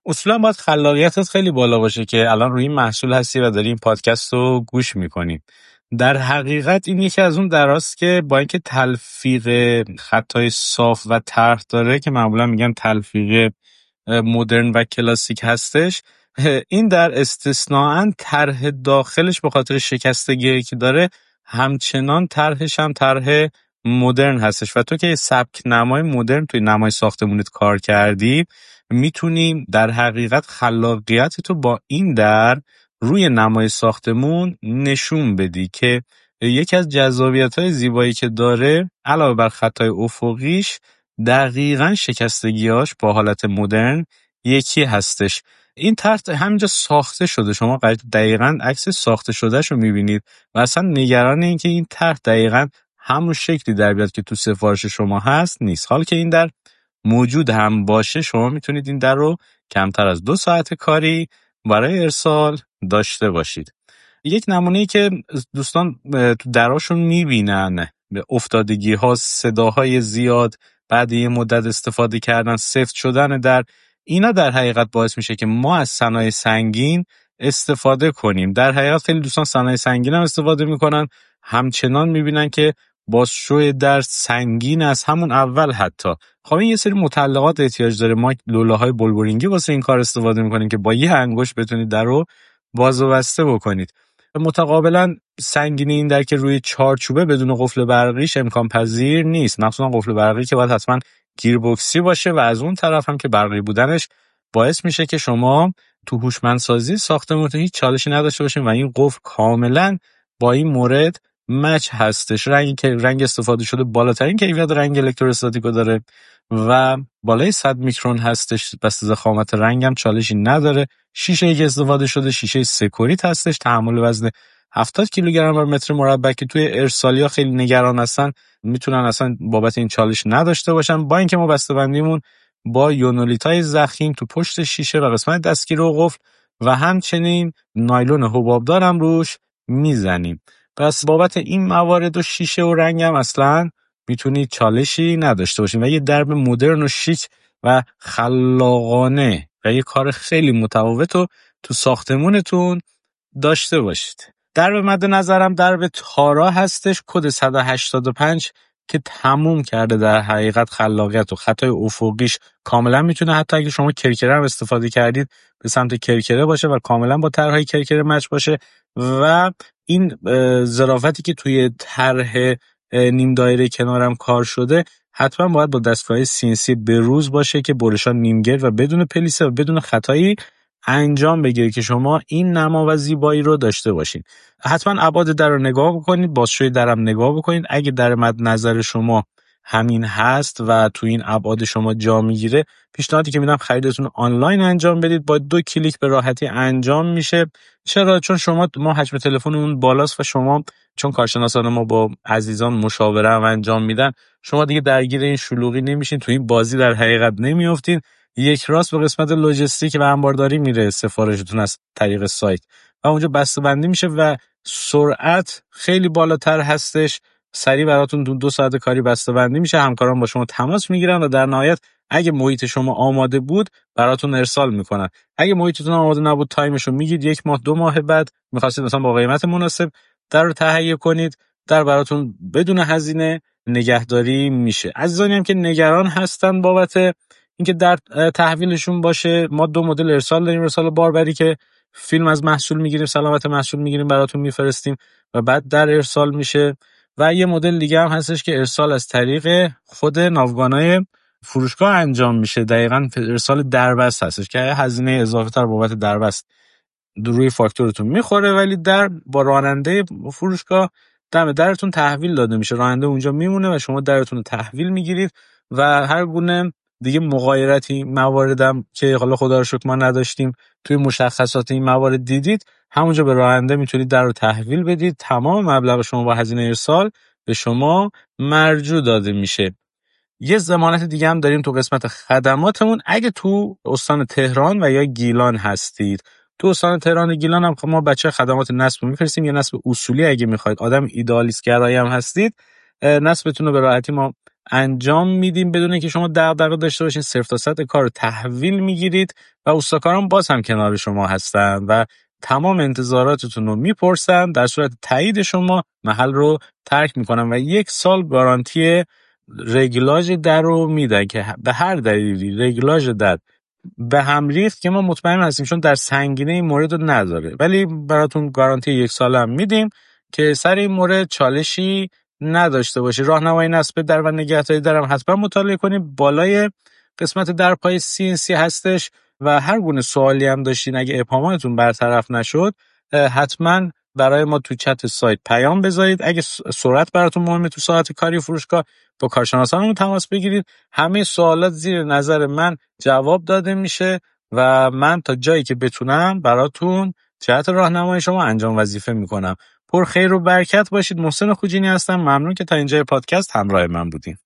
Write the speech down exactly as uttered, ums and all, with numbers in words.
اصولا باید خلاقیتت خیلی بالا باشه که الان روی این محصول هستی و داری این پادکست رو گوش میکنی. در حقیقت این یکی از اون دراست که با اینکه تلفیق خطای صاف و طرح داره که معمولا میگن تلفیق مدرن و کلاسیک هستش، این در استثناءً طرح داخلش به خاطر شکستگی که داره همچنان طرحش هم طرح مدرن هستش و تو که سبک نمای مدرن توی نمای ساختمونت کار کردی، میتونی در حقیقت خلاقیت تو با این در روی نمای ساختمون نشون بدی که یکی از جذابیت‌های زیبایی که داره علاوه بر خطای افقیش دقیقاً شکستگیاش با حالت مدرن یکی هستش. این طرح همینجا ساخته شده، شما دقیقاً عکس ساخته شدهش رو میبینید و اصلا نگران این که این طرح دقیقاً همون شکلی در بیاد که تو سفارش شما هست نیست. حال که این در موجود هم باشه، شما میتونید این در رو کمتر از دو ساعت کاری برای ارسال داشته باشید. یک نمونه‌ای که دوستان تو دراشون میبینن به افتادگی ها، صداهای زیاد بعد یه مدت استفاده کردن، سفت شدن در، اینا در حقیقت باعث میشه که ما از صنایع سنگین استفاده کنیم. در حقیقت خیلی دوستان صنایع سنگین هم استفاده میکنن، همچنان میبینن که بازشوی در سنگین از همون اول. حتی خب این یه سری متعلقات احتیاج داره. ما لوله‌های بلبورینگی واسه این کار استفاده میکنیم که با یه انگشت بتونید در رو باز و بسته بکنید. متقابلا سنگینی این در که روی چارچوبه بدون قفل برقیش امکان پذیر نیست، مخصوصا قفل برقی که باید حتما گیربکسی باشه و از اون طرف هم که برقی بودنش باعث میشه که شما تو هوشمندسازی ساختمانتون هیچ چالشی نداشته باشین و این قفل کاملا با این مورد مچ هستش. رنگی که رنگ استفاده شده بالاترین کیفیت رنگ الکتروستاتیکو داره و بالای صد میکرون هستش، بس ضخامت رنگ هم چالشی نداره. شیشه که استفاده شده شیشه سکوریت هستش، تحمل وزن هفتاد کیلوگرم بر متر مربع که توی ارسالیا خیلی نگران هستن میتونن اصلا بابت این چالش نداشته باشن. با اینکه ما بسته‌بندیمون با یونولیتای ضخیم تو پشت شیشه و قسمت دستگیر و قفل و همچنین نایلون حبابدار هم روش میزنیم. پس بابت این موارد و شیشه و رنگ هم اصلا میتونید چالشی نداشته باشین و یه درب مدرن و شیک و خلاقانه و یه کار خیلی متفاوت رو تو ساختمونتون داشته باشید. درب مد نظرم درب تارا هستش، کد صد و هشتاد و پنج که تموم کرده در حقیقت خلاقیت و خطای افقیش کاملا میتونه حتی اگه شما کرکره هم استفاده کردید به سمت کرکره باشه و کاملا با طرحهای کرکره مچ باشه و این ظرافتی که توی طرح نیم دایره کنارم کار شده حتما باید با دستگاه سی ان سی بروز باشه که برشان نیمگرد و بدون پلیسه و بدون خطایی انجام بگیره که شما این نما و زیبایی رو داشته باشین. حتما ابعاد در رو نگاه بکنید، بازشوی درم نگاه بکنید. اگه در مد نظر شما همین هست و تو این ابعاد شما جا میگیره، پیشنهادی که میدم خریدتون آنلاین انجام بدید، با دو کلیک به راحتی انجام میشه. چرا؟ چون شما ما حجم تلفنمون بالاست و شما چون کارشناسان ما با عزیزان مشاوره هم انجام میدن، شما دیگه درگیر این شلوغی نمیشین، تو این بازی در حقیقت نمیافتین. یک راست به قسمت لوجستیک و انبارداری میره سفارشتون از طریق سایت و اونجا بسته‌بندی میشه و سرعت خیلی بالاتر هستش. سریع براتون دو, دو ساعت کاری بسته‌بندی میشه، همکاران با شما تماس میگیرن و در نهایت اگه محیط شما آماده بود براتون ارسال میکنن. اگه محیطتون آماده نبود تایمشو میگید، یک ماه دو ماه بعد میخواستید مثلا با قیمت مناسب در رو تهیه کنید، در براتون بدون هزینه نگهداری میشه. عزیزانی هم که نگران هستن بابت اینکه در تحویلشون باشه، ما دو مدل ارسال داریم. ارسال باربری که فیلم از محصول میگیریم، سلامت محصول میگیریم براتون میفرستیم و بعد در ارسال میشه، و یه مدل دیگه هم هستش که ارسال از طریق خود ناوگانای فروشگاه انجام میشه. دقیقاً ارسال دربست هستش که هزینه اضافه تر بابت دربست روی فاکتورتون میخوره، ولی در با راننده فروشگاه دم درتون تحویل داده میشه. راننده اونجا میمونه و شما درتون رو تحویل میگیرید و هر گونه دیگه مغایرتی مواردم که حالا خدا رو شکر ما نداشتیم توی مشخصات این موارد دیدید، همونجا به راننده میتونید در رو تحویل بدید. تمام مبلغ شما با هزینه ارسال به شما مرجوع داده میشه. یه ضمانت دیگه هم داریم تو قسمت خدماتمون. اگه تو استان تهران و یا گیلان هستید، تو استان تهران و گیلان هم ما بچه خدمات نصب میفرستیم، یه نصب اصولی. اگه میخواید آدم ایدالیست گرایی هم هستید، نصبتون رو به راحتی ما انجام میدیم بدون اینکه شما دغدغه داشته باشین. صفر تا صد کار رو تحویل میگیرید و اوستاکاران باز هم کنار شما هستن و تمام انتظاراتتون رو میپرسن. در صورت تایید شما محل رو ترک میکنن و یک سال گارانتی رگلاژ در رو میدن که به هر دلیلی رگلاژ در به هم ریخت که ما مطمئن هستیم چون در سنگینه این مورد رو نداره، ولی براتون گارانتی یک سال هم میدیم که سر این مورد چالشی نداشته باشی. راهنمای نصب در و نگهداری درم حتما مطالعه کنید، بالای قسمت در پای سی ان سی هستش و هر گونه سوالی هم داشتین اگه ابهاماتون برطرف نشد حتما برای ما تو چت سایت پیام بذارید. اگه سرعت براتون مهمه تو ساعت کاری فروشگاه با کارشناسانمون تماس بگیرید. همه سوالات زیر نظر من جواب داده میشه و من تا جایی که بتونم براتون جهت راهنمای شما انجام وظیفه میکنم. پر خیر و برکت باشید. محسن خوجینی هستم. ممنون که تا اینجای پادکست همراه من بودین.